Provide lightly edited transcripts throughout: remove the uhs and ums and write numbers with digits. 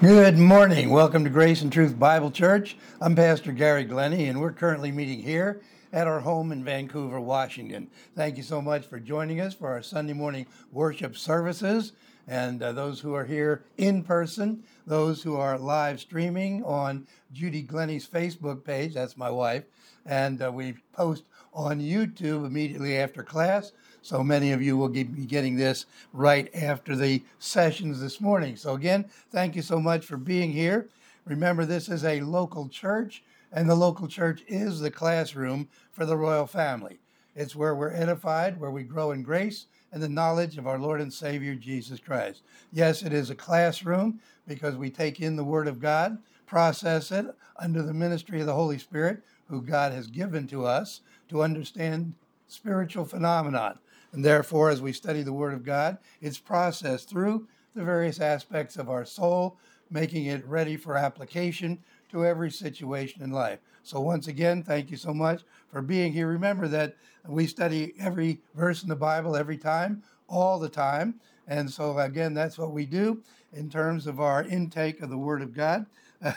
Good morning. Welcome to Grace and Truth Bible Church. I'm Pastor Gary Glennie, and we're currently meeting here at our home in Vancouver, Washington. Thank you so much for joining us for our Sunday morning worship services. And those who are here in person, those who are live streaming on Judy Glennie's Facebook page, that's my wife, and we post on YouTube immediately after class. So many of you will be getting this right after the sessions this morning. So again, thank you so much for being here. Remember, this is a local church, and the local church is the classroom for the royal family. It's where we're edified, where we grow in grace and the knowledge of our Lord and Savior, Jesus Christ. Yes, it is a classroom because we take in the Word of God, process it under the ministry of the Holy Spirit, who God has given to us to understand spiritual phenomenon. And therefore, as we study the Word of God, it's processed through the various aspects of our soul, making it ready for application to every situation in life. So once again, thank you so much for being here. Remember that we study every verse in the Bible every time, all the time. And so again, that's what we do in terms of our intake of the Word of God.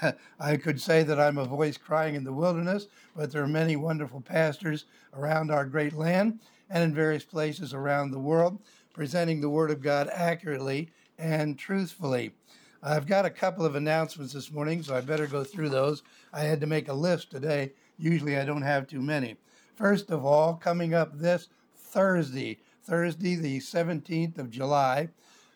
I could say that I'm a voice crying in the wilderness, but there are many wonderful pastors around our great land and in various places around the world, presenting the Word of God accurately and truthfully. I've got a couple of announcements this morning, so I better go through those. I had to make a list today. Usually I don't have too many. First of all, coming up this Thursday the 17th of July,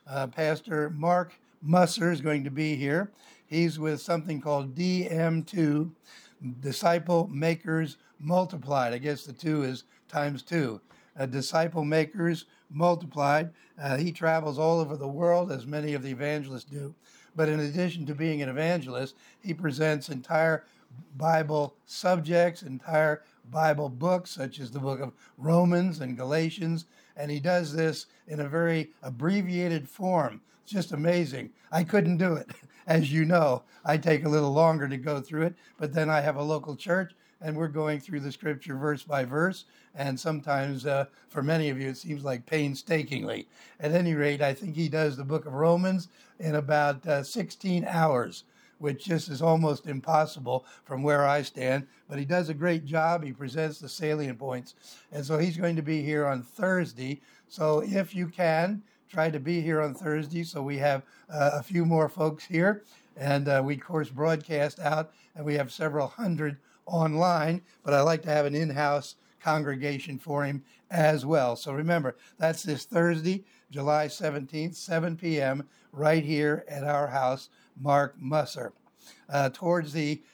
Pastor Mark Musser is going to be here. He's with something called DM2, Disciple Makers Multiplied. I guess the 2 is times 2. Disciple Makers Multiplied. He travels all over the world, as many of the evangelists do. But in addition to being an evangelist, he presents entire Bible subjects, entire Bible books, such as the book of Romans and Galatians. And he does this in a very abbreviated form. It's just amazing. I couldn't do it. As you know, I take a little longer to go through it, but then I have a local church and we're going through the scripture verse by verse. And sometimes for many of you, it seems like painstakingly. At any rate, I think he does the book of Romans in about 16 hours, which just is almost impossible from where I stand. But he does a great job. He presents the salient points. And so he's going to be here on Thursday. So if you can, try to be here on Thursday so we have a few more folks here. And we, of course, broadcast out, and we have several hundred online. But I like to have an in-house congregation for him as well. So remember, that's this Thursday, July 17th, 7 p.m., right here at our house, Mark Musser. Towards the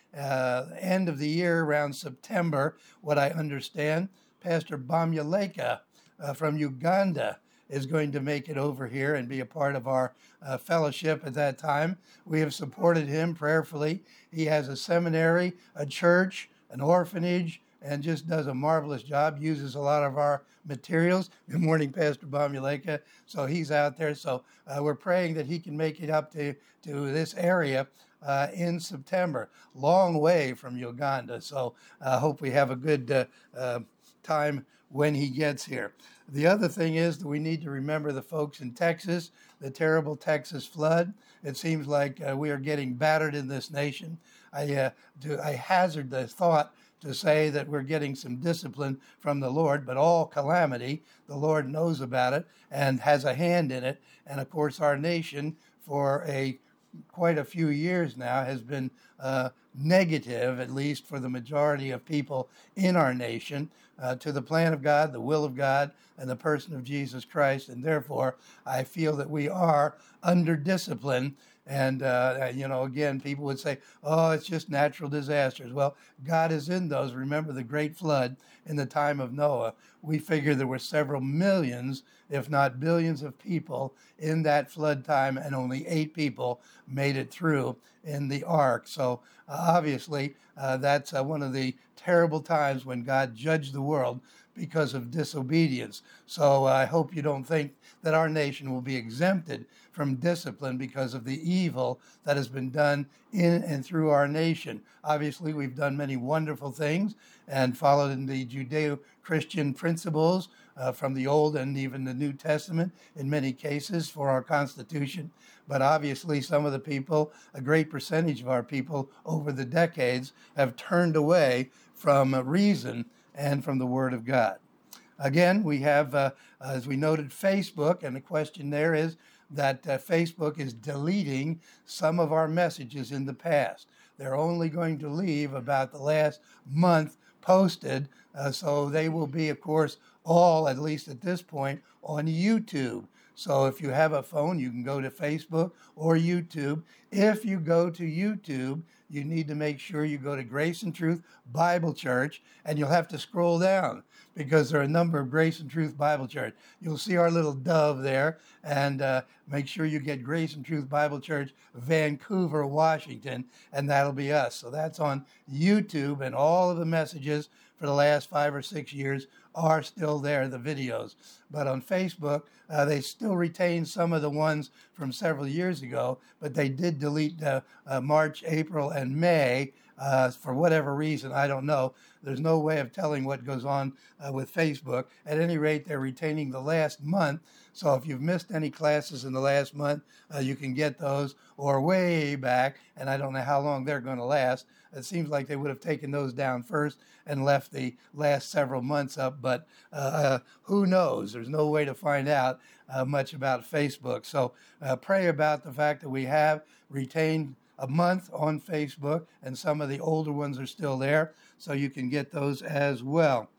end of the year, around September, what I understand, Pastor Bamyaleka from Uganda is going to make it over here and be a part of our fellowship at that time. We have supported him prayerfully. He has a seminary, a church, an orphanage, and just does a marvelous job, uses a lot of our materials. Good morning, Pastor Bamyaleka. So he's out there. So we're praying that he can make it up to this area in September. Long way from Uganda. So I hope we have a good time when he gets here. The other thing is that we need to remember the folks in Texas, the terrible Texas flood. It seems like we are getting battered in this nation. I hazard the thought to say that we're getting some discipline from the Lord, but all calamity, the Lord knows about it and has a hand in it. And of course, our nation for quite a few years now has been negative, at least for the majority of people in our nation, to the plan of God, the will of God, and the person of Jesus Christ. And therefore, I feel that we are under discipline. And, again, people would say, oh, it's just natural disasters. Well, God is in those. Remember the great flood in the time of Noah. We figure there were several millions, if not billions of people in that flood time, and only 8 people made it through in the ark. So obviously, that's one of the terrible times when God judged the world, because of disobedience. So I hope you don't think that our nation will be exempted from discipline because of the evil that has been done in and through our nation. Obviously, we've done many wonderful things and followed in the Judeo-Christian principles from the Old and even the New Testament in many cases for our Constitution. But obviously, some of the people, a great percentage of our people over the decades, have turned away from reason and from the Word of God. Again, we have, as we noted, Facebook, and the question there is that Facebook is deleting some of our messages in the past. They're only going to leave about the last month posted, so they will be, of course, all, at least at this point, on YouTube. So if you have a phone, you can go to Facebook or YouTube. If you go to YouTube, you need to make sure you go to Grace and Truth Bible Church, and you'll have to scroll down because there are a number of Grace and Truth Bible Church. You'll see our little dove there, and make sure you get Grace and Truth Bible Church, Vancouver, Washington, and that'll be us. So that's on YouTube, and all of the messages for the last 5 or 6 years are still there, the videos. But on Facebook, they still retain some of the ones from several years ago, but they did delete March, April, and May for whatever reason. I don't know. There's no way of telling what goes on with Facebook. At any rate, they're retaining the last month. So if you've missed any classes in the last month, you can get those, or way back, and I don't know how long they're going to last. It seems like they would have taken those down first and left the last several months up, but who knows? There's no way to find out much about Facebook. So pray about the fact that we have retained a month on Facebook, and some of the older ones are still there, so you can get those as well.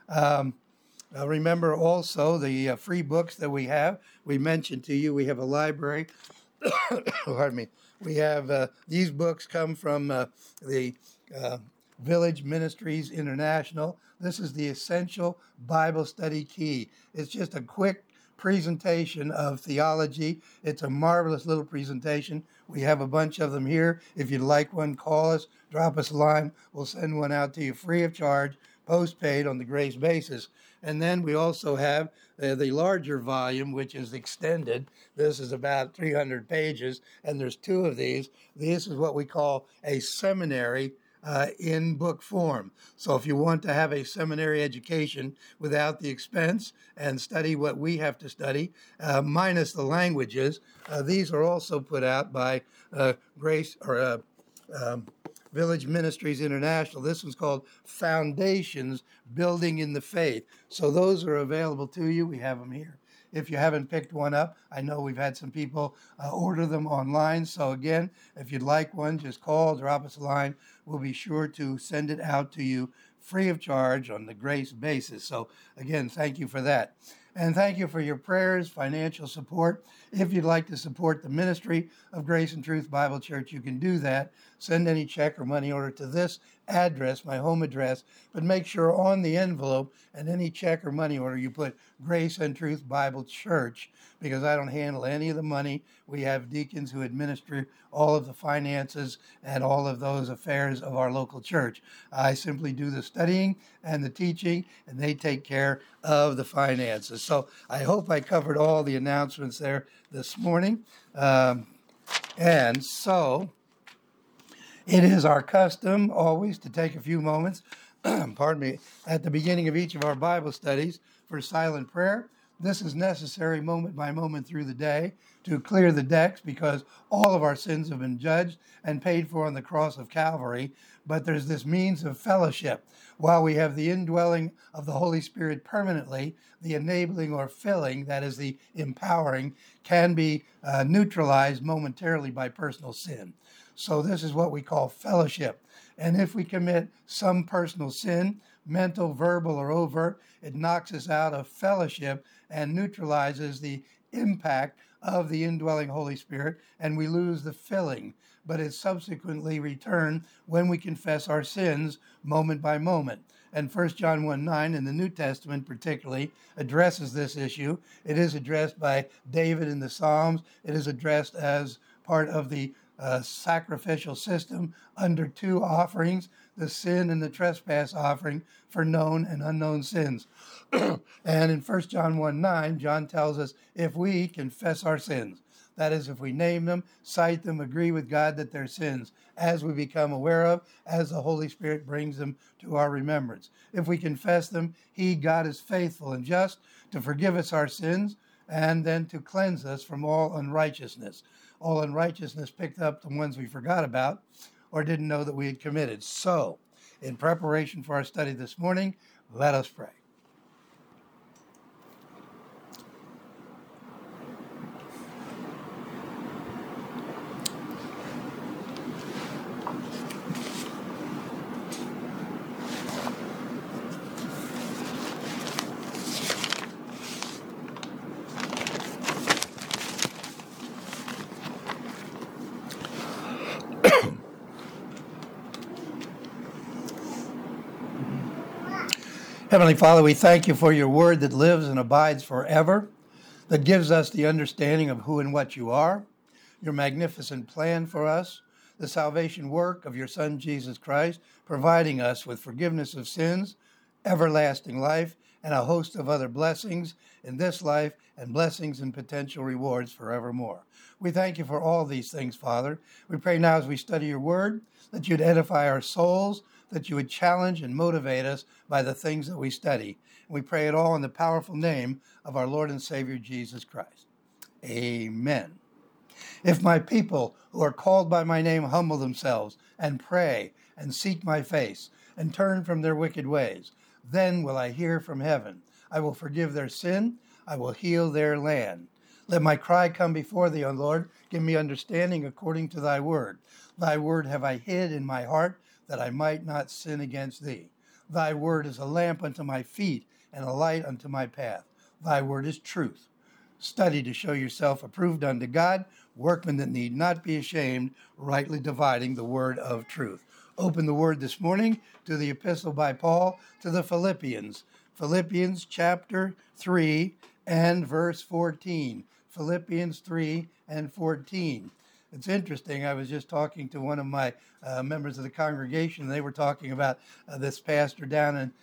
Remember also the free books that we have. We mentioned to you we have a library. Pardon me. We have these books come from the Village Ministries International. This is the Essential Bible Study Key. It's just a quick presentation of theology. It's a marvelous little presentation. We have a bunch of them here. If you'd like one, call us, drop us a line. We'll send one out to you free of charge, postpaid on the grace basis. And then we also have the larger volume, which is extended. This is about 300 pages, and there's 2 of these. This is what we call a seminary in book form. So if you want to have a seminary education without the expense and study what we have to study, minus the languages, these are also put out by Village Ministries International. This one's called Foundations, Building in the Faith. So those are available to you. We have them here. If you haven't picked one up, I know we've had some people order them online. So again, if you'd like one, just call, drop us a line. We'll be sure to send it out to you free of charge on the grace basis. So again, thank you for that. And thank you for your prayers, financial support. If you'd like to support the ministry of Grace and Truth Bible Church, you can do that. Send any check or money order to this address, my home address, but make sure on the envelope and any check or money order you put Grace and Truth Bible Church, because I don't handle any of the money. We have deacons who administer all of the finances and all of those affairs of our local church. I simply do the studying and the teaching, and they take care of the finances. So I hope I covered all the announcements there this morning. And so it is our custom always to take a few moments, pardon me, at the beginning of each of our Bible studies for silent prayer. This is necessary moment by moment through the day to clear the decks, because all of our sins have been judged and paid for on the cross of Calvary. But there's this means of fellowship. While we have the indwelling of the Holy Spirit permanently, the enabling or filling, that is the empowering, can be neutralized momentarily by personal sin. So this is what we call fellowship. And if we commit some personal sin, mental, verbal, or overt, it knocks us out of fellowship and neutralizes the impact of the indwelling Holy Spirit, and we lose the filling. But it's subsequently returned when we confess our sins moment by moment. And 1 John 1:9 in the New Testament particularly addresses this issue. It is addressed by David in the Psalms. It is addressed as part of the sacrificial system under two offerings, the sin and the trespass offering for known and unknown sins. And in 1 John 1:9, John tells us if we confess our sins, that is, if we name them, cite them, agree with God that they're sins, as we become aware of, as the Holy Spirit brings them to our remembrance. If we confess them, He, God, is faithful and just to forgive us our sins and then to cleanse us from all unrighteousness. All unrighteousness picked up the ones we forgot about or didn't know that we had committed. So, in preparation for our study this morning, let us pray. Heavenly Father, we thank you for your word that lives and abides forever, that gives us the understanding of who and what you are, your magnificent plan for us, the salvation work of your Son, Jesus Christ, providing us with forgiveness of sins, everlasting life, and a host of other blessings in this life and blessings and potential rewards forevermore. We thank you for all these things, Father. We pray now as we study your word that you'd edify our souls, that you would challenge and motivate us by the things that we study. We pray it all in the powerful name of our Lord and Savior, Jesus Christ. Amen. If my people who are called by my name humble themselves and pray and seek my face and turn from their wicked ways, then will I hear from heaven. I will forgive their sin. I will heal their land. Let my cry come before thee, O Lord. Give me understanding according to thy word. Thy word have I hid in my heart, that I might not sin against thee. Thy word is a lamp unto my feet and a light unto my path. Thy word is truth. Study to show yourself approved unto God, workmen that need not be ashamed, rightly dividing the word of truth. Open the word this morning to the epistle by Paul to the Philippians. Philippians chapter 3 and verse 14. Philippians 3 and 14. It's interesting. I was just talking to one of my members of the congregation. They were talking about this pastor down in,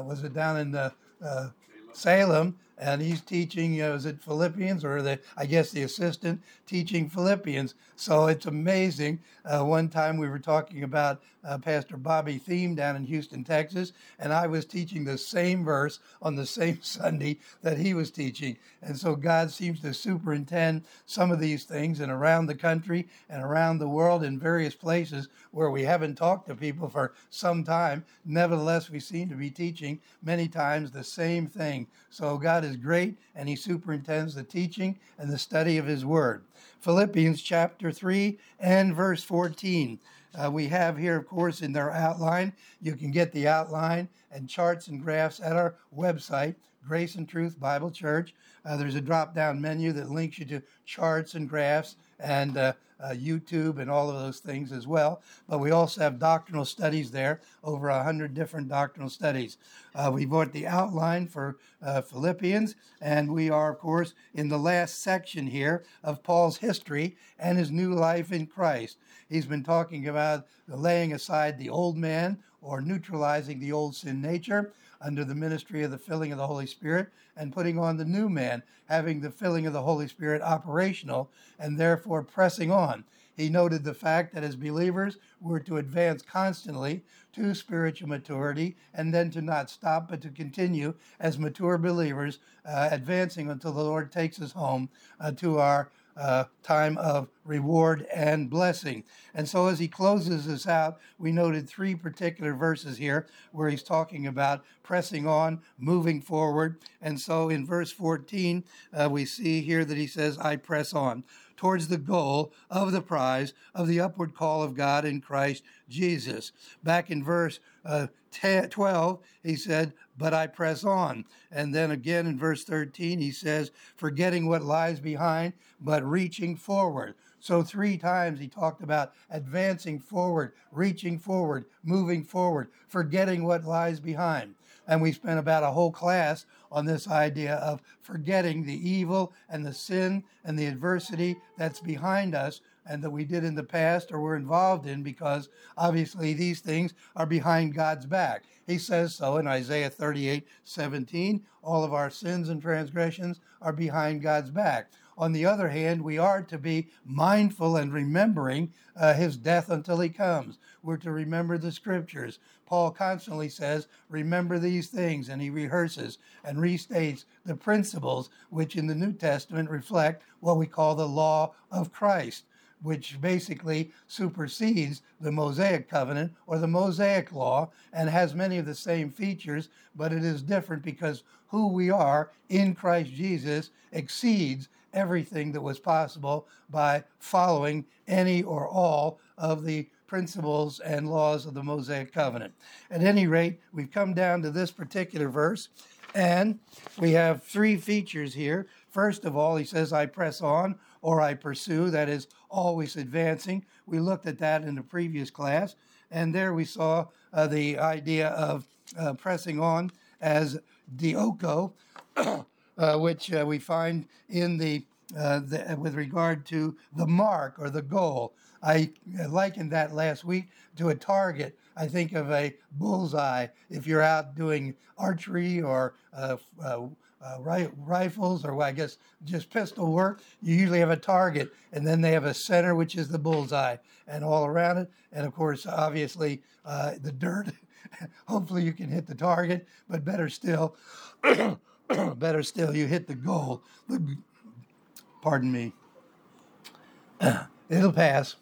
Salem, and he's teaching, is it Philippians or I guess the assistant teaching Philippians. So it's amazing. One time we were talking about Pastor Bobby Thiem down in Houston, Texas, and I was teaching the same verse on the same Sunday that he was teaching. And so God seems to superintend some of these things and around the country and around the world in various places where we haven't talked to people for some time. Nevertheless, we seem to be teaching many times the same thing. So God is great, and he superintends the teaching and the study of his word. Philippians chapter 3 and verse 14. We have here, of course, in their outline. You can get the outline and charts and graphs at our website, Grace and Truth Bible Church. There's a drop-down menu that links you to charts and graphs and YouTube and all of those things as well. But we also have doctrinal studies there, over 100 different doctrinal studies. We brought the outline for Philippians, and we are, of course, in the last section here of Paul's history and his new life in Christ. He's been talking about laying aside the old man or neutralizing the old sin nature under the ministry of the filling of the Holy Spirit and putting on the new man, having the filling of the Holy Spirit operational and therefore pressing on. He noted the fact that as believers, we're to advance constantly to spiritual maturity and then to not stop, but to continue as mature believers, advancing until the Lord takes us home to our time of reward and blessing. And so as he closes this out, we noted three particular verses here where he's talking about pressing on, moving forward. And so in verse 14, we see here that he says, I press on towards the goal of the prize of the upward call of God in Christ Jesus. Back in verse 12, he said, but I press on. And then again in verse 13, he says, forgetting what lies behind, but reaching forward. So three times he talked about advancing forward, reaching forward, moving forward, forgetting what lies behind. And we spent about a whole class on this idea of forgetting the evil and the sin and the adversity that's behind us and that we did in the past or were involved in, because obviously these things are behind God's back. He says so in Isaiah 38:17. All of our sins and transgressions are behind God's back. On the other hand, we are to be mindful and remembering his death until he comes. We're to remember the scriptures. Paul constantly says, remember these things, and he rehearses and restates the principles which in the New Testament reflect what we call the law of Christ, which basically supersedes the Mosaic covenant or the Mosaic law and has many of the same features, but it is different because who we are in Christ Jesus exceeds everything that was possible by following any or all of the principles and laws of the Mosaic covenant. At any rate, we've come down to this particular verse, and we have three features here. First of all, he says, I press on, or I pursue, that is always advancing. We looked at that in the previous class, and there we saw the idea of pressing on as dioko, which we find in the with regard to the mark or the goal. I likened that last week to a target. I think of a bullseye. If you're out doing archery or rifles, or I guess just pistol work, you usually have a target, and then they have a center, which is the bullseye, and all around it. And of course, obviously, the dirt. Hopefully, you can hit the target, but better still, you hit the goal. Pardon me. It'll pass.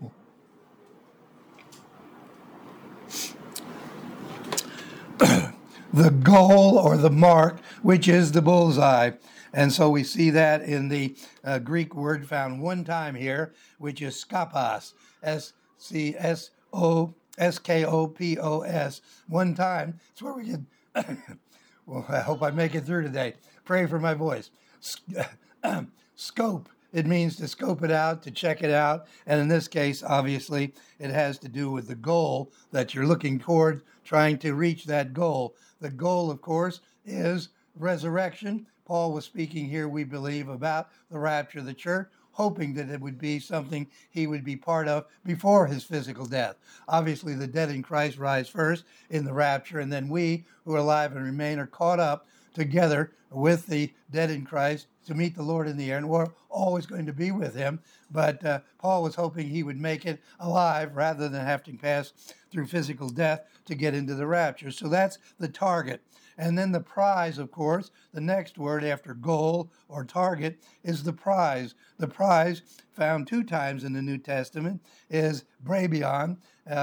The goal or the mark, which is the bullseye. And so we see that in the Greek word found one time here, which is skopos, skopos, one time. It's where we get, well, I hope I make it through today. Pray for my voice. Scope. It means to scope it out, to check it out. And in this case, obviously, it has to do with the goal that you're looking toward, trying to reach that goal. The goal, of course, is resurrection. Paul was speaking here, we believe, about the rapture of the church, hoping that it would be something he would be part of before his physical death. Obviously, the dead in Christ rise first in the rapture, and then we who are alive and remain are caught up together with the dead in Christ to meet the Lord in the air, and we're always going to be with him. But Paul was hoping he would make it alive rather than have to pass through physical death to get into the rapture. So that's the target. And then the prize, of course, the next word after goal or target is the prize. The prize, found two times in the New Testament, is brabion,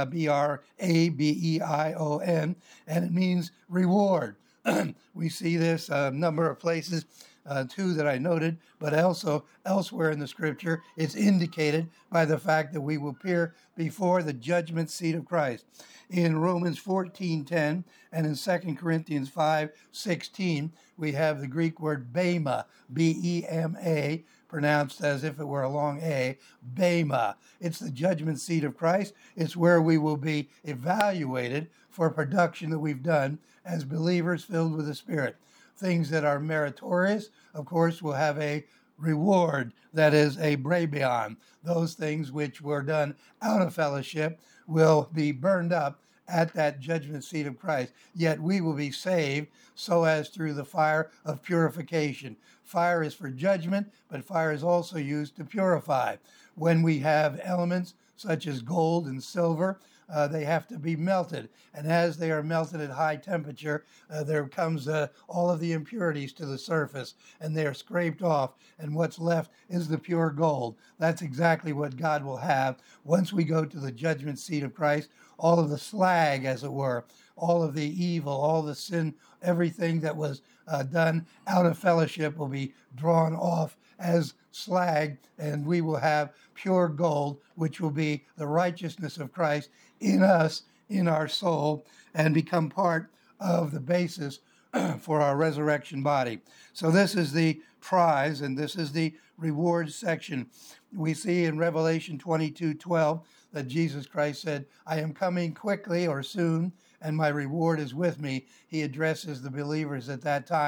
B-R-A-B-E-I-O-N, and it means reward. We see this a number of places, two that I noted, but also elsewhere in the scripture, it's indicated by the fact that we will appear before the judgment seat of Christ. In Romans 14:10 and in 2 Corinthians 5:16, we have the Greek word bema, B-E-M-A, pronounced as if it were a long A, bema. It's the judgment seat of Christ. It's where we will be evaluated for production that we've done as believers filled with the Spirit. Things that are meritorious, of course, will have a reward, that is a brabion. Those things which were done out of fellowship will be burned up at that judgment seat of Christ. Yet we will be saved so as through the fire of purification. Fire is for judgment, but fire is also used to purify. When we have elements such as gold and silver, they have to be melted. And as they are melted at high temperature, there comes all of the impurities to the surface, and they are scraped off, and what's left is the pure gold. That's exactly what God will have once we go to the judgment seat of Christ. All of the slag, as it were, all of the evil, all the sin, everything that was done out of fellowship will be drawn off as slag, and we will have pure gold, which will be the righteousness of Christ in us, in our soul, and become part of the basis for our resurrection body. So this is the prize, and this is the reward section. We see in Revelation 22:12 that Jesus Christ said, I am coming quickly or soon, and my reward is with me. He addresses the believers at that time.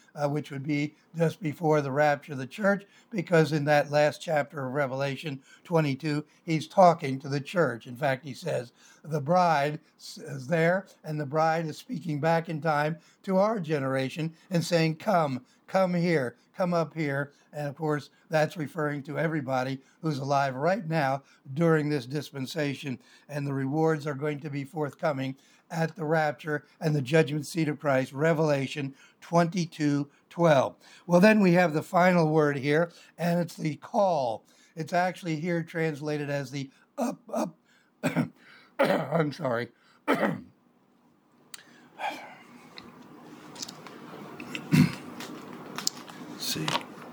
which would be just before the rapture of the church, because in that last chapter of Revelation 22, he's talking to the church. In fact, he says, the bride is there, and the bride is speaking back in time to our generation and saying, come here, come up here. And of course, that's referring to everybody who's alive right now during this dispensation. And the rewards are going to be forthcoming at the rapture and the judgment seat of Christ, Revelation 22:12. Well, then we have the final word here, and it's the call. It's actually here translated as the up. I'm sorry. See.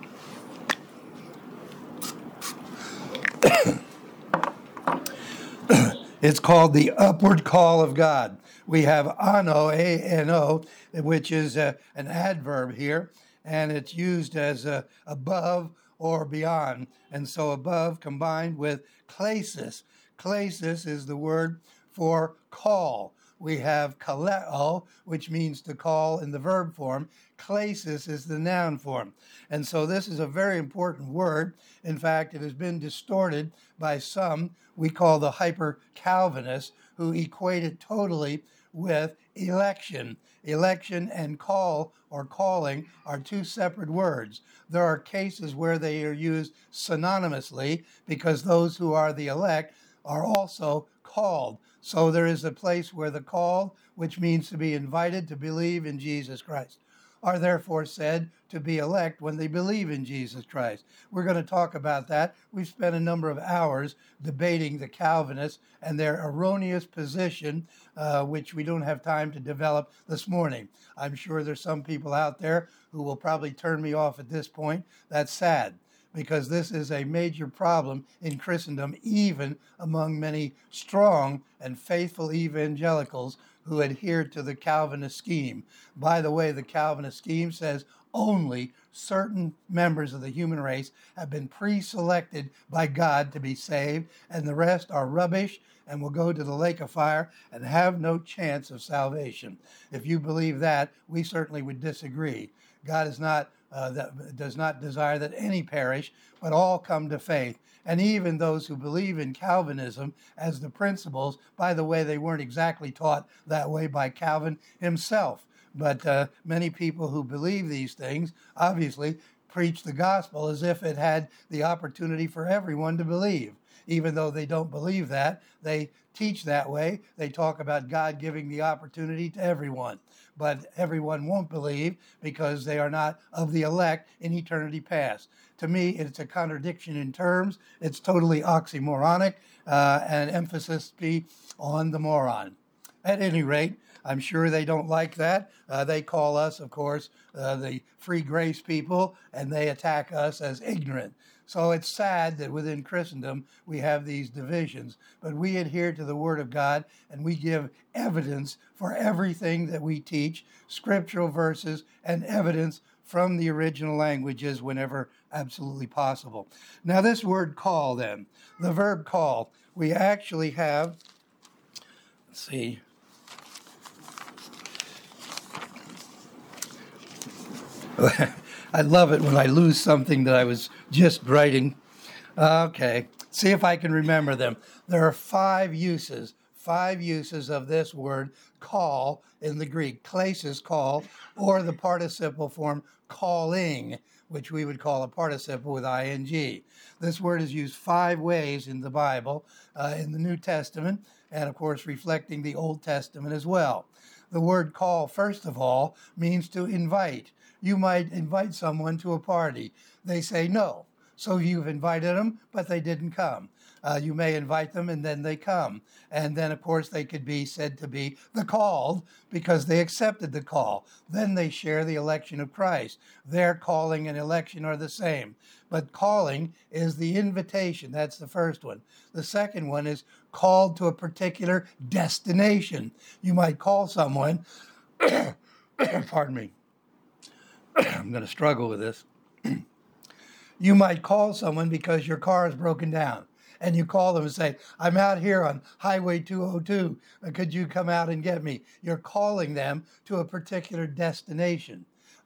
It's called the upward call of God. We have ano, A-N-O, which is an adverb here, and it's used as above or beyond. And so above combined with klesis. Klesis is the word for call. We have kaleo, which means to call in the verb form. Klesis is the noun form. And so this is a very important word. In fact, it has been distorted by some we call the hyper-Calvinists, who equate it totally with election. Election and call or calling are two separate words. There are cases where they are used synonymously because those who are the elect are also called. So there is a place where the called, which means to be invited to believe in Jesus Christ, are therefore said to be elect when they believe in Jesus Christ. We're going to talk about that. We've spent a number of hours debating the Calvinists and their erroneous position, which we don't have time to develop this morning. I'm sure there's some people out there who will probably turn me off at this point. That's sad, because this is a major problem in Christendom, even among many strong and faithful evangelicals who adhere to the Calvinist scheme. By the way, the Calvinist scheme says only certain members of the human race have been pre-selected by God to be saved, and the rest are rubbish and will go to the lake of fire and have no chance of salvation. If you believe that, we certainly would disagree. God is not does not desire that any perish, but all come to faith. And even those who believe in Calvinism as the principles, by the way, they weren't exactly taught that way by Calvin himself. But many people who believe these things obviously preach the gospel as if it had the opportunity for everyone to believe. Even though they don't believe that, they teach that way. They talk about God giving the opportunity to everyone. But everyone won't believe because they are not of the elect in eternity past. To me, it's a contradiction in terms. It's totally oxymoronic, and emphasis be on the moron. At any rate, I'm sure they don't like that. They call us, of course, the free grace people, and they attack us as ignorant. So it's sad that within Christendom we have these divisions, but we adhere to the Word of God and we give evidence for everything that we teach, scriptural verses and evidence from the original languages whenever absolutely possible. Now this word call then, the verb call, we actually have, let's see, I love it when I lose something that I was just writing. Okay, see if I can remember them. There are five uses of this word call in the Greek. Klesis, call, or the participle form calling, which we would call a participle with ing. This word is used 5 ways in the Bible, in the New Testament, and of course reflecting the Old Testament as well. The word call, first of all, means to invite. You might invite someone to a party. They say no. So you've invited them, but they didn't come. You may invite them and then they come. And then, of course, they could be said to be the called because they accepted the call. Then they share the election of Christ. Their calling and election are the same. But calling is the invitation. That's the first one. The second one is called to a particular destination. You might call someone, pardon me, I'm going to struggle with this. You might call someone because your car is broken down. And you call them and say, I'm out here on Highway 202. Could you come out and get me? You're calling them to a particular destination.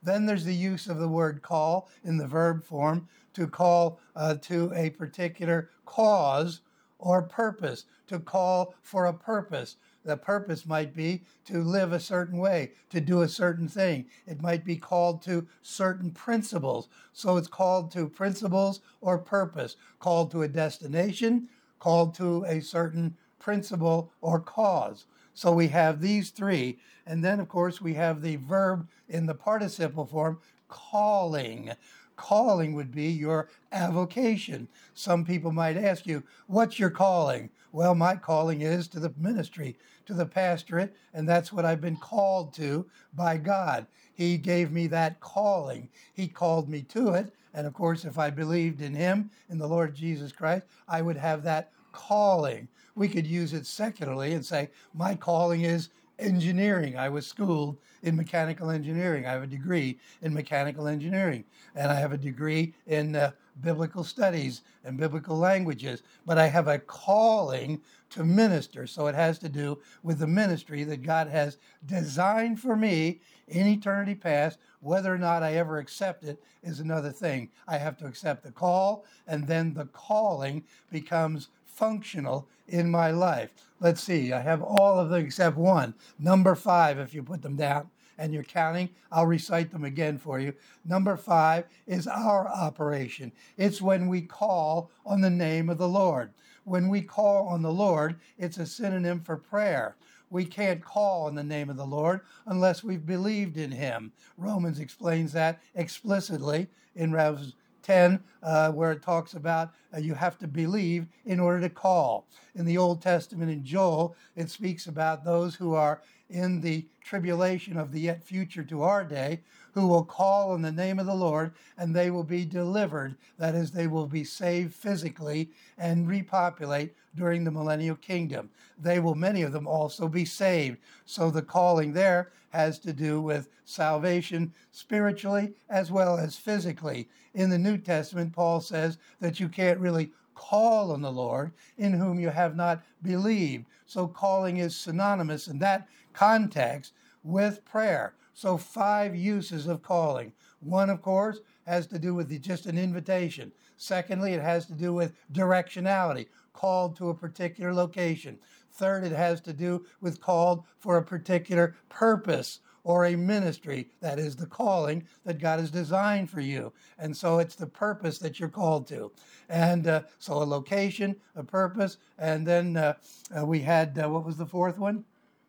Then there's the use of the word call in the verb form to call to a particular cause or purpose, to call for a purpose. The purpose might be to live a certain way, to do a certain thing. It might be called to certain principles. So it's called to principles or purpose, called to a destination, called to a certain principle or cause. So we have these three. And then, of course, we have the verb in the participle form, calling. Calling would be your avocation. Some people might ask you, what's your calling? Well, my calling is to the ministry, to the pastorate, and that's what I've been called to by God. He gave me that calling. He called me to it. And of course, if I believed in him, in the Lord Jesus Christ, I would have that calling. We could use it secularly and say, my calling is engineering. I was schooled in mechanical engineering. I have a degree in mechanical engineering, and I have a degree in biblical studies and biblical languages, but I have a calling to minister. So it has to do with the ministry that God has designed for me in eternity past. Whether or not I ever accept it is another thing. I have to accept the call, and then the calling becomes functional in my life. Let's see, I have all of them except one. Number 5, if you put them down and you're counting, I'll recite them again for you. Number 5 is our operation. It's when we call on the name of the Lord. When we call on the Lord, it's a synonym for prayer. We can't call on the name of the Lord unless we've believed in him. Romans explains that explicitly in Romans 10, where it talks about you have to believe in order to call. In the Old Testament, in Joel, it speaks about those who are in the tribulation of the yet future to our day, who will call on the name of the Lord, and they will be delivered. That is, they will be saved physically and repopulate during the millennial kingdom. They will, many of them, also be saved. So the calling there has to do with salvation spiritually as well as physically. In the New Testament, Paul says that you can't really call on the Lord in whom you have not believed. So calling is synonymous in that context with prayer. So 5 uses of calling. One, of course, has to do with just an invitation. Secondly, it has to do with directionality, called to a particular location. Third, it has to do with called for a particular purpose or a ministry. That is the calling that God has designed for you. And so it's the purpose that you're called to. And so a location, a purpose, and then we had, what was the 4th one?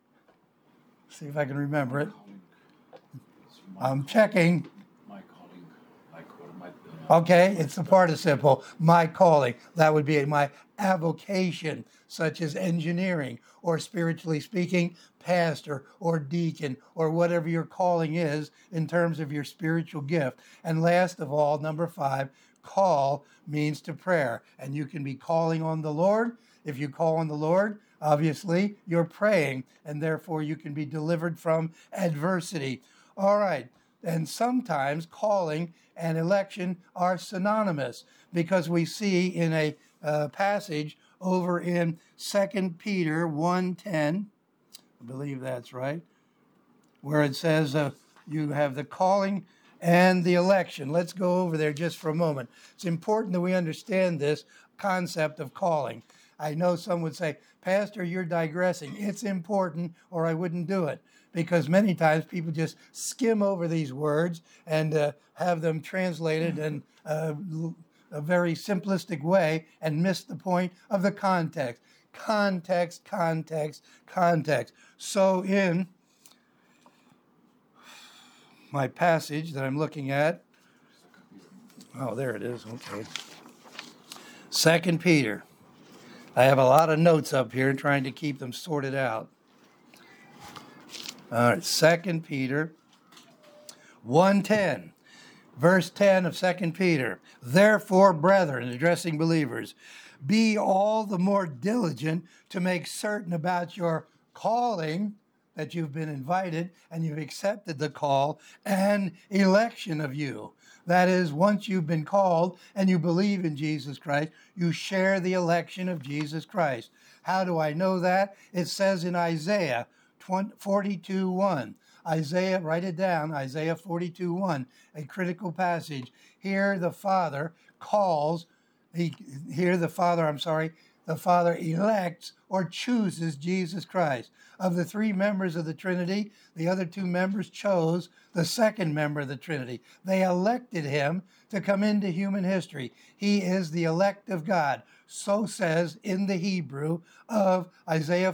See if I can remember it. I'm checking. My calling, Okay, it's the participle, my calling. That would be my avocation, such as engineering, or spiritually speaking, pastor or deacon, or whatever your calling is in terms of your spiritual gift. And last of all, number 5, call means to prayer. And you can be calling on the Lord. If you call on the Lord, obviously you're praying, and therefore you can be delivered from adversity. All right. And sometimes calling and election are synonymous, because we see in a passage over in 2 Peter 1:10, I believe that's right, where it says you have the calling and the election. Let's go over there just for a moment. It's important that we understand this concept of calling. I know some would say, Pastor, you're digressing. It's important, or I wouldn't do it. Because many times people just skim over these words and have them translated in a very simplistic way and miss the point of the context. Context, context, context. So in my passage that I'm looking at, oh, there it is. Okay. 2 Peter. I have a lot of notes up here trying to keep them sorted out. All right, 2 Peter 1:10, verse 10 of 2 Peter. Therefore, brethren, addressing believers, be all the more diligent to make certain about your calling, that you've been invited and you've accepted the call, and election of you. That is, once you've been called and you believe in Jesus Christ, you share the election of Jesus Christ. How do I know that? It says in Isaiah 42:1, Isaiah, write it down, Isaiah 42:1, a critical passage. Here the Father calls, the Father elects or chooses Jesus Christ. Of the three members of the Trinity, the other two members chose the second member of the Trinity. They elected him to come into human history. He is the elect of God. So says in the Hebrew of Isaiah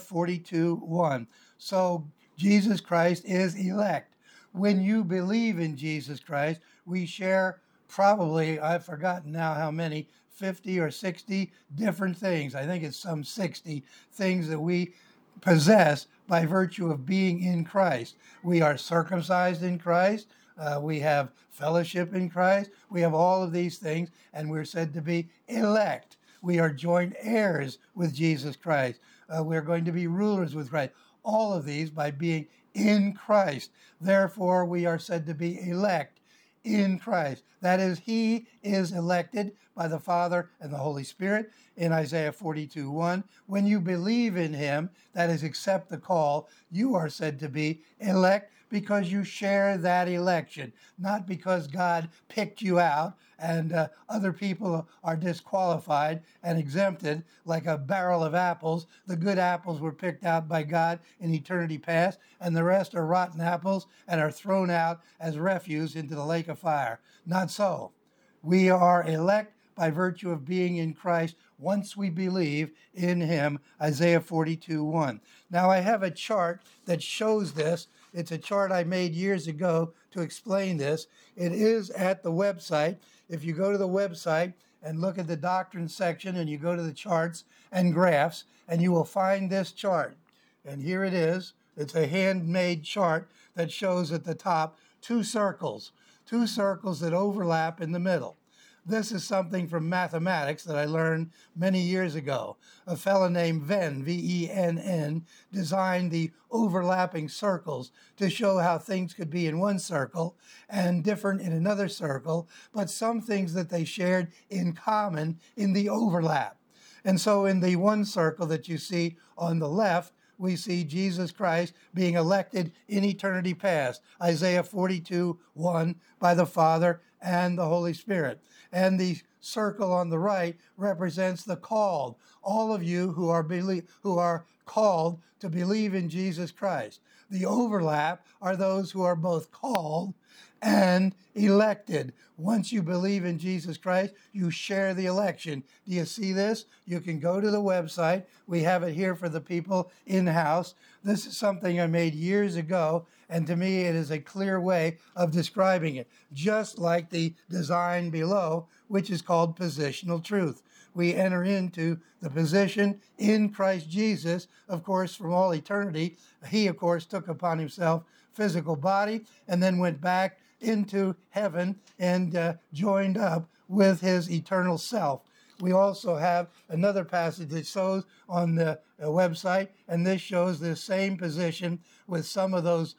42:1. So Jesus Christ is elect. When you believe in Jesus Christ, we share probably, I've forgotten now how many, 50 or 60 different things. I think it's some 60 things that we possess by virtue of being in Christ. We are circumcised in Christ. We have fellowship in Christ. We have all of these things, and we're said to be elect. We are joint heirs with Jesus Christ. We're going to be rulers with Christ. All of these by being in Christ. Therefore, we are said to be elect in Christ. That is, he is elected by the Father and the Holy Spirit in Isaiah 42:1. When you believe in him, that is, accept the call, you are said to be elect because you share that election, not because God picked you out and other people are disqualified and exempted like a barrel of apples. The good apples were picked out by God in eternity past, and the rest are rotten apples and are thrown out as refuse into the lake of fire. Not so. We are elect by virtue of being in Christ once we believe in him, Isaiah 42:1. Now I have a chart that shows this. It's a chart I made years ago to explain this. It is at the website. If you go to the website and look at the doctrine section and you go to the charts and graphs, and you will find this chart. And here it is. It's a handmade chart that shows at the top two circles that overlap in the middle. This is something from mathematics that I learned many years ago. A fellow named Venn, V-E-N-N, designed the overlapping circles to show how things could be in one circle and different in another circle, but some things that they shared in common in the overlap. And so in the one circle that you see on the left, we see Jesus Christ being elected in eternity past, Isaiah 42:1, by the Father and the Holy Spirit. And the circle on the right represents the called, all of you who are called to believe in Jesus Christ. The overlap are those who are both called and elected. Once you believe in Jesus Christ, you share the election. Do you see this? You can go to the website. We have it here for the people in-house. This is something I made years ago, and to me it is a clear way of describing it, just like the design below, which is called positional truth. We enter into the position in Christ Jesus, of course, from all eternity. He, of course, took upon himself physical body and then went back into heaven and joined up with his eternal self. We also have another passage that shows on the website, and this shows the same position with some of those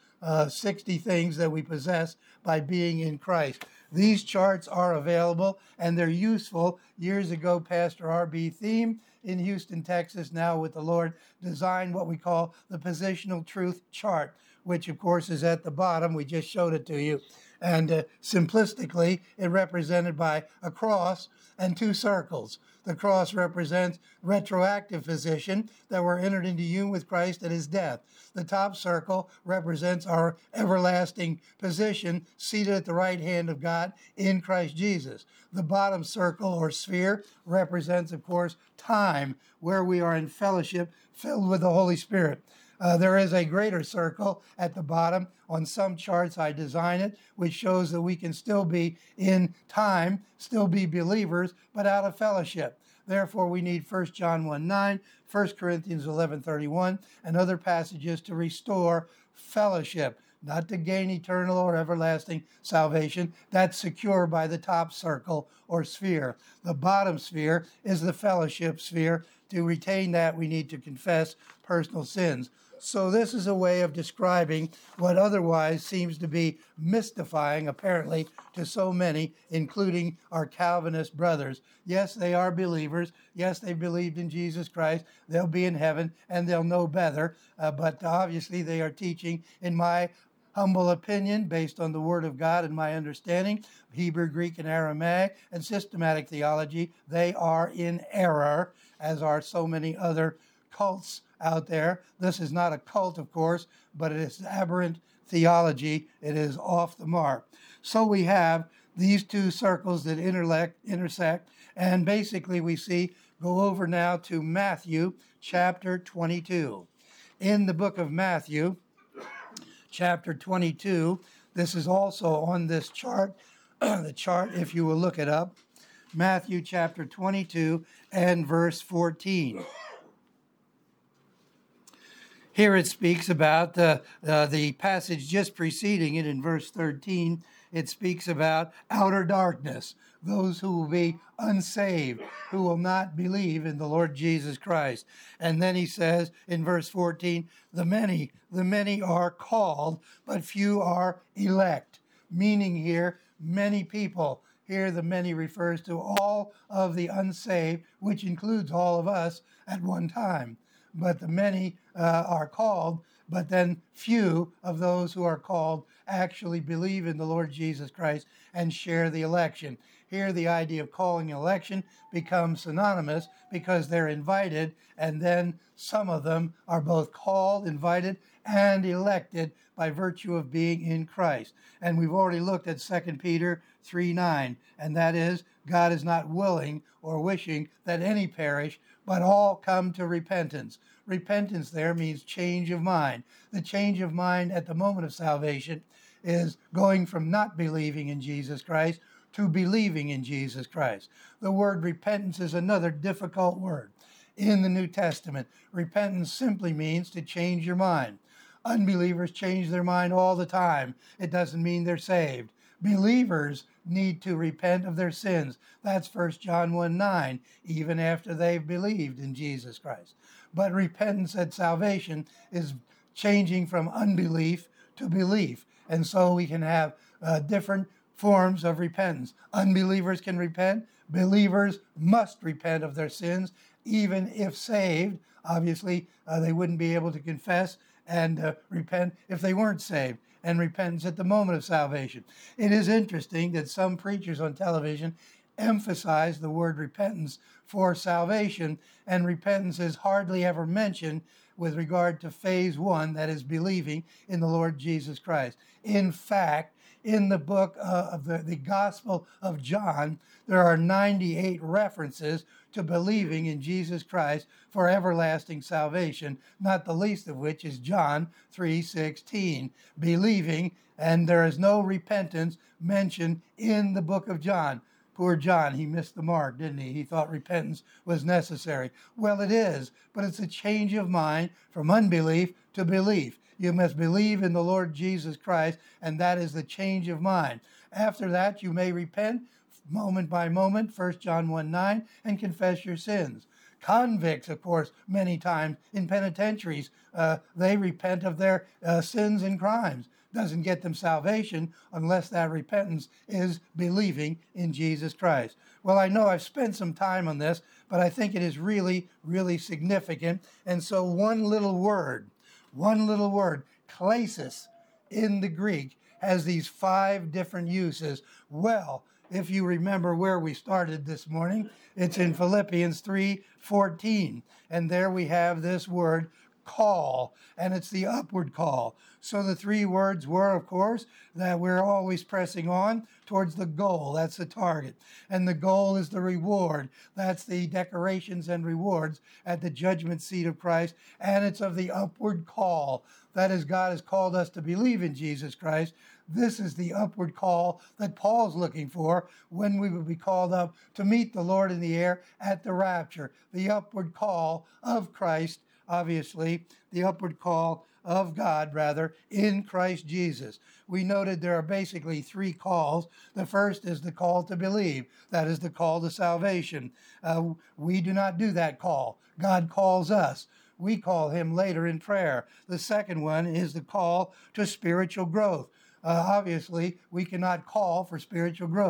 60 things that we possess by being in Christ. These charts are available, and they're useful. Years ago, Pastor R.B. Thiem in Houston, Texas, now with the Lord, designed what we call the positional truth chart, which, of course, is at the bottom. We just showed it to you. And simplistically, it represented by a cross and two circles. The cross represents retroactive position that we're entered into union with Christ at his death. The top circle represents our everlasting position seated at the right hand of God in Christ Jesus. The bottom circle or sphere represents, of course, time, where we are in fellowship filled with the Holy Spirit. There is a greater circle at the bottom. On some charts, I design it, which shows that we can still be in time, still be believers, but out of fellowship. Therefore, we need 1 John 1:9, 1 Corinthians 11:31, and other passages to restore fellowship, not to gain eternal or everlasting salvation. That's secure by the top circle or sphere. The bottom sphere is the fellowship sphere. To retain that, we need to confess personal sins. So this is a way of describing what otherwise seems to be mystifying, apparently, to so many, including our Calvinist brothers. Yes, they are believers. Yes, they believed in Jesus Christ. They'll be in heaven, and they'll know better. But obviously, they are teaching, in my humble opinion based on the Word of God and my understanding of Hebrew, Greek, and Aramaic and systematic theology, they are in error, as are so many other cults out there. This is not a cult, of course, but it is aberrant theology. It is off the mark. So we have these two circles that intersect, and basically we see, go over now to Matthew chapter 22. In the book of Matthew, chapter 22, this is also on this chart, the chart, if you will look it up, Matthew chapter 22 and verse 14. Here it speaks about the passage just preceding it in verse 13. It speaks about outer darkness, those who will be unsaved, who will not believe in the Lord Jesus Christ. And then he says in verse 14, the many are called, but few are elect. Meaning here, many people. Here the many refers to all of the unsaved, which includes all of us at one time. But the many are called, but then few of those who are called actually believe in the Lord Jesus Christ and share the election. Here the idea of calling election becomes synonymous because they're invited, and then some of them are both called, invited, and elected by virtue of being in Christ. And we've already looked at 2 Peter 3:9, and that is, God is not willing or wishing that any perish, but all come to repentance. Repentance there means change of mind. The change of mind at the moment of salvation is going from not believing in Jesus Christ to believing in Jesus Christ. The word repentance is another difficult word. In the New Testament, repentance simply means to change your mind. Unbelievers change their mind all the time. It doesn't mean they're saved. Believers need to repent of their sins. That's 1 John 1:9, even after they've believed in Jesus Christ. But repentance at salvation is changing from unbelief to belief. And so we can have different forms of repentance. Unbelievers can repent. Believers must repent of their sins, even if saved. Obviously, they wouldn't be able to confess and repent if they weren't saved, and repentance at the moment of salvation. It is interesting that some preachers on television emphasize the word repentance for salvation, and repentance is hardly ever mentioned with regard to phase one, that is believing in the Lord Jesus Christ. In fact, in the book of the Gospel of John, there are 98 references to believing in Jesus Christ for everlasting salvation, not the least of which is John 3:16, believing, and there is no repentance mentioned in the book of John. Poor John, he missed the mark, didn't he? He thought repentance was necessary. Well, it is, but it's a change of mind from unbelief to belief. You must believe in the Lord Jesus Christ, and that is the change of mind. After that, you may repent moment by moment, 1 John 1:9, and confess your sins. Convicts, of course, many times in penitentiaries, they repent of their sins and crimes. Doesn't get them salvation unless that repentance is believing in Jesus Christ. Well, I know I've spent some time on this, but I think it is really, really significant. And so one little word, klesis, in the Greek, has these 5 different uses. Well, if you remember where we started this morning, it's in Philippians 3:14. And there we have this word call, and it's the upward call. So the 3 words were, of course, that we're always pressing on towards the goal. That's the target. And the goal is the reward. That's the decorations and rewards at the judgment seat of Christ. And it's of the upward call. That is, God has called us to believe in Jesus Christ. This is the upward call that Paul's looking for when we will be called up to meet the Lord in the air at the rapture. The upward call of Christ, obviously, the upward call of God, rather, in Christ Jesus. We noted there are basically 3 calls. The first is the call to believe. That is the call to salvation. We do not do that call. God calls us. We call him later in prayer. The second one is the call to spiritual growth. Obviously, we cannot call for spiritual growth.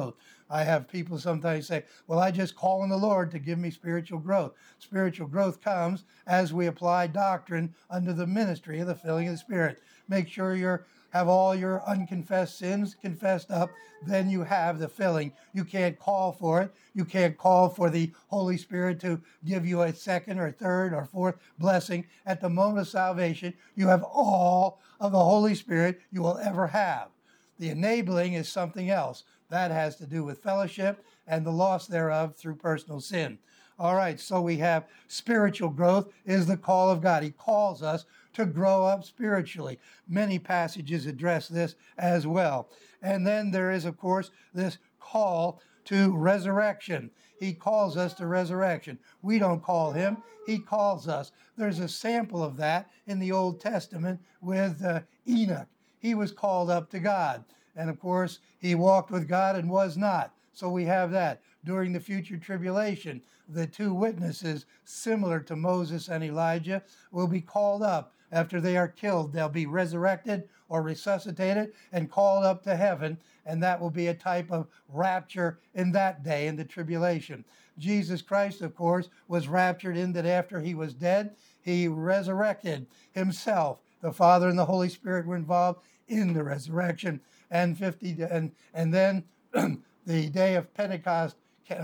I have people sometimes say, well, I just call on the Lord to give me spiritual growth. Spiritual growth comes as we apply doctrine under the ministry of the filling of the Spirit. Make sure you have all your unconfessed sins confessed up, then you have the filling. You can't call for it. You can't call for the Holy Spirit to give you a second or third or fourth blessing. At the moment of salvation, you have all of the Holy Spirit you will ever have. The enabling is something else. That has to do with fellowship and the loss thereof through personal sin. All right, so we have spiritual growth is the call of God. He calls us to grow up spiritually. Many passages address this as well. And then there is, of course, this call to resurrection. He calls us to resurrection. We don't call him. He calls us. There's a sample of that in the Old Testament with Enoch. He was called up to God. And of course, he walked with God and was not. So we have that. During the future tribulation, the two witnesses, similar to Moses and Elijah, will be called up. After they are killed, they'll be resurrected or resuscitated and called up to heaven. And that will be a type of rapture in that day, in the tribulation. Jesus Christ, of course, was raptured in that after he was dead, he resurrected himself. The Father and the Holy Spirit were involved in the resurrection. And then the day of Pentecost,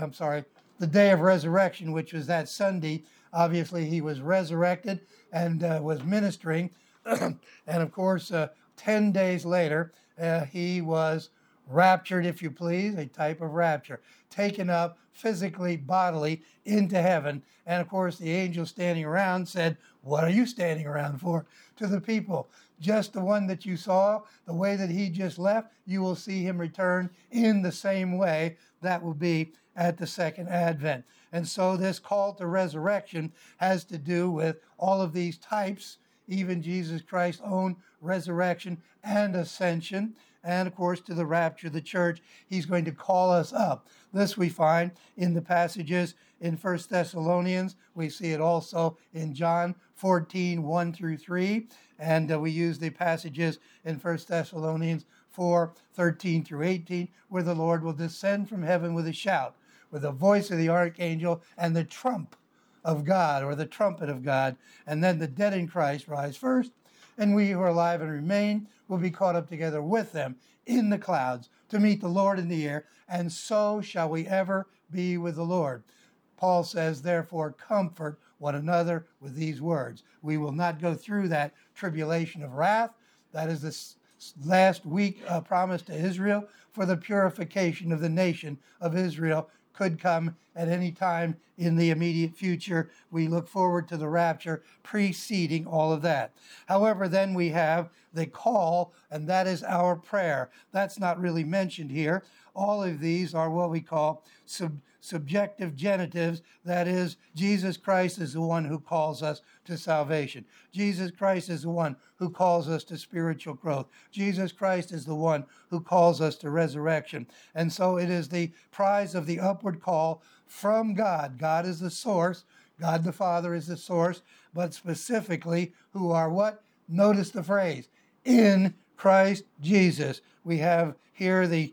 the day of resurrection, which was that Sunday, obviously he was resurrected and was ministering. And of course, 10 days later, he was raptured, if you please, a type of rapture, taken up physically, bodily, into heaven. And of course, the angel standing around said, "What are you standing around for?" to the people. Just the one that you saw, the way that he just left, you will see him return in the same way. That will be at the second advent. And so this call to resurrection has to do with all of these types, even Jesus Christ's own resurrection and ascension, and of course to the rapture of the church. He's going to call us up. This we find in the passages in 1 Thessalonians. We see it also in John 14, 1 through 3. And we use the passages in 1 Thessalonians 4, 13 through 18, where the Lord will descend from heaven with a shout, with the voice of the archangel and the trump of God, or the trumpet of God. And then the dead in Christ rise first, and we who are alive and remain will be caught up together with them in the clouds to meet the Lord in the air, and so shall we ever be with the Lord. Paul says, therefore, comfort one another with these words. We will not go through that tribulation of wrath. That is the last week promised to Israel for the purification of the nation of Israel. Could come at any time in the immediate future. We look forward to the rapture preceding all of that. However, then we have the call, and that is our prayer. That's not really mentioned here. All of these are what we call subjective genitives. That is, Jesus Christ is the one who calls us to salvation. Jesus Christ is the one who calls us to spiritual growth. Jesus Christ is the one who calls us to resurrection. And so it is the prize of the upward call from God. God is the source. God the Father is the source. But specifically, who are what? Notice the phrase, in Christ Jesus. We have here the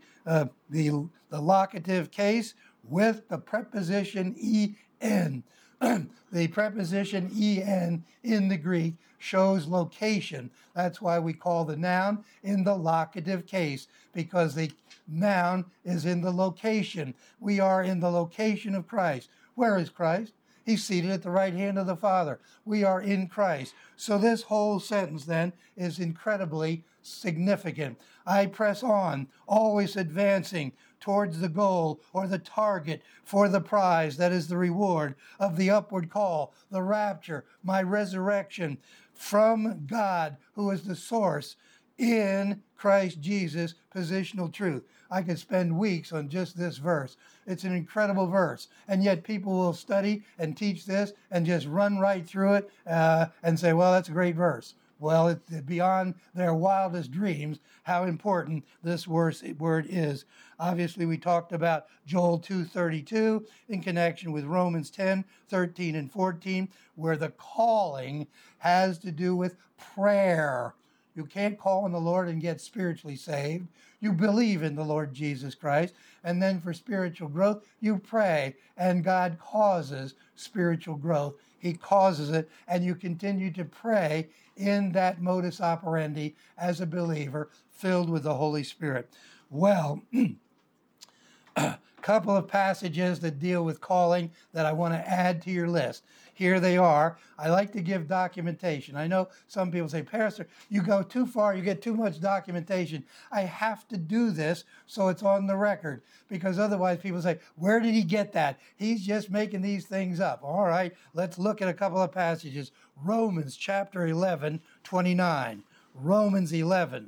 locative case with the preposition en. The preposition en in the Greek shows location. That's why we call the noun in the locative case, because the noun is in the location. We are in the location of Christ. Where is Christ? He's seated at the right hand of the Father. We are in Christ. So this whole sentence then is incredibly significant. I press on, always advancing towards the goal or the target for the prize, that is the reward of the upward call, the rapture, my resurrection from God, who is the source, in Christ Jesus, positional truth. I could spend weeks on just this verse. It's an incredible verse. And yet people will study and teach this and just run right through it and say, well, that's a great verse. Well, it's beyond their wildest dreams how important this word is. Obviously, we talked about Joel 2:32 in connection with Romans 10:13 and 14, where the calling has to do with prayer. You can't call on the Lord and get spiritually saved. You believe in the Lord Jesus Christ. And then for spiritual growth, you pray, and God causes spiritual growth. He causes it, and you continue to pray in that modus operandi as a believer filled with the Holy Spirit. Well, couple of passages that deal with calling that I want to add to your list. Here they are. I like to give documentation. I know some people say, Pastor, you go too far, you get too much documentation. I have to do this so it's on the record, because otherwise people say, where did he get that? He's just making these things up. All right, let's look at a couple of passages. Romans chapter 11, 29. Romans 11,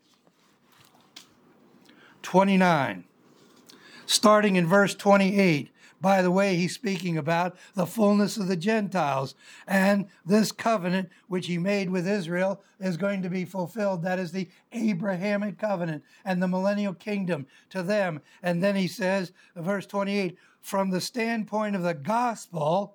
29. Starting in verse 28, by the way, he's speaking about the fullness of the Gentiles. And this covenant which he made with Israel is going to be fulfilled. That is the Abrahamic covenant and the millennial kingdom to them. And then he says, verse 28, from the standpoint of the gospel,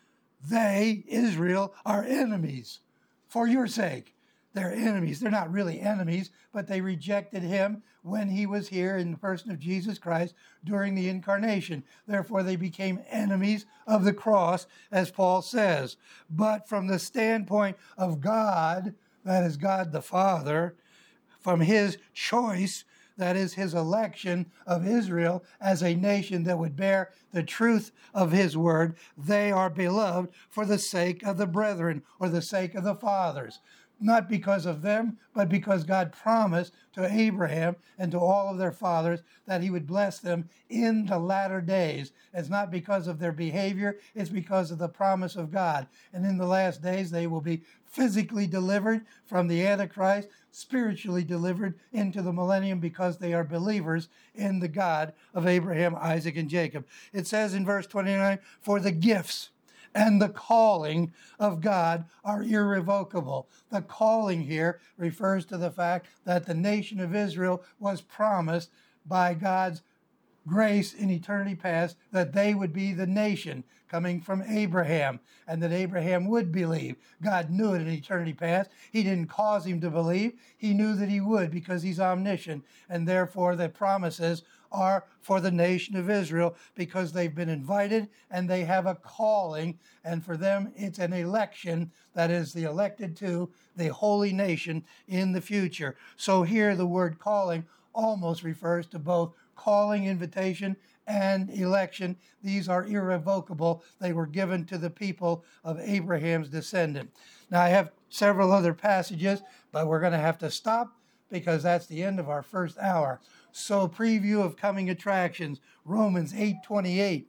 they, Israel, are enemies for your sake. They're enemies. They're not really enemies, but they rejected him when he was here in the person of Jesus Christ during the incarnation. Therefore, they became enemies of the cross, as Paul says. But from the standpoint of God, that is God the Father, from his choice, that is his election of Israel as a nation that would bear the truth of his word, they are beloved for the sake of the brethren, or the sake of the fathers. Not because of them, but because God promised to Abraham and to all of their fathers that he would bless them in the latter days. It's not because of their behavior, it's because of the promise of God. And in the last days, they will be physically delivered from the Antichrist, spiritually delivered into the millennium, because they are believers in the God of Abraham, Isaac, and Jacob. It says in verse 29, for the gifts and the calling of God are irrevocable. The calling here refers to the fact that the nation of Israel was promised by God's grace in eternity past that they would be the nation coming from Abraham, and that Abraham would believe. God knew it in eternity past. He didn't cause him to believe. He knew that he would, because he's omniscient, and therefore the promises are for the nation of Israel, because they've been invited and they have a calling, and for them it's an election, that is, the elected to the holy nation in the future. So here the word calling almost refers to both calling, invitation, and election. These are irrevocable. They were given to the people of Abraham's descendant. Now I have several other passages, but we're going to have to stop because that's the end of our first hour. So preview of coming attractions, Romans 8:28,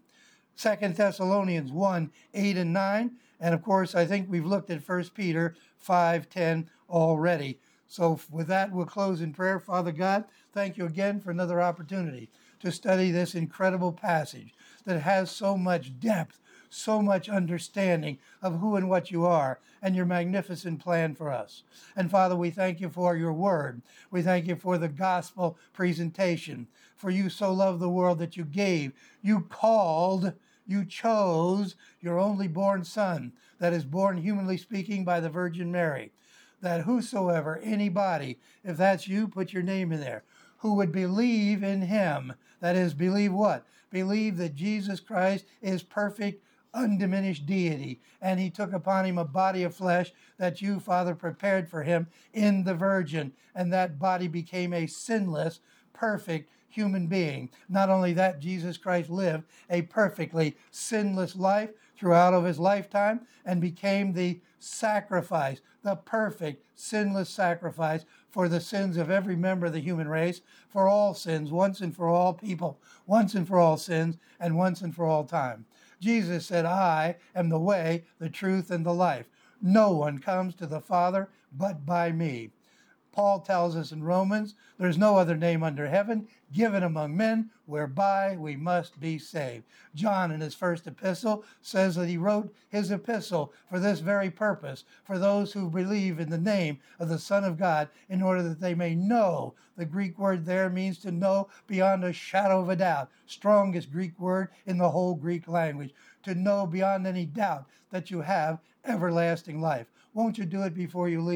2 Thessalonians 1:8 and 9, and of course I think we've looked at 1 Peter 5:10 already. So with that, we'll close in prayer. Father God, thank you again for another opportunity to study this incredible passage that has so much depth, so much understanding of who and what you are and your magnificent plan for us. And Father, we thank you for your word. We thank you for the gospel presentation. For you so loved the world that you gave, you called, you chose your only born Son, that is born, humanly speaking, by the Virgin Mary, that whosoever, anybody, if that's you, put your name in there, who would believe in him, that is, believe what? Believe that Jesus Christ is perfect, undiminished deity, and he took upon him a body of flesh that you, Father, prepared for him in the Virgin, and that body became a sinless, perfect human being. Not only that, Jesus Christ lived a perfectly sinless life throughout of his lifetime and became the sacrifice, the perfect sinless sacrifice for the sins of every member of the human race, for all sins, once and for all people, once and for all sins, and once and for all time. Jesus said, I am the way, the truth, and the life. No one comes to the Father but by me. Paul tells us in Romans, there's no other name under heaven given among men whereby we must be saved. John, in his first epistle, says that he wrote his epistle for this very purpose, for those who believe in the name of the Son of God, in order that they may know. The Greek word there means to know beyond a shadow of a doubt. Strongest Greek word in the whole Greek language. To know beyond any doubt that you have everlasting life. Won't you do it before you leave?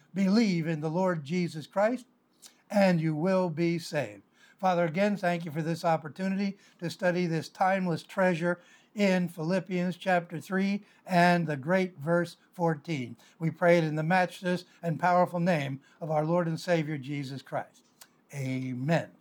believe in the Lord Jesus Christ, and you will be saved. Father, again, thank you for this opportunity to study this timeless treasure in Philippians chapter 3 and the great verse 14. We pray it in the matchless and powerful name of our Lord and Savior Jesus Christ. Amen.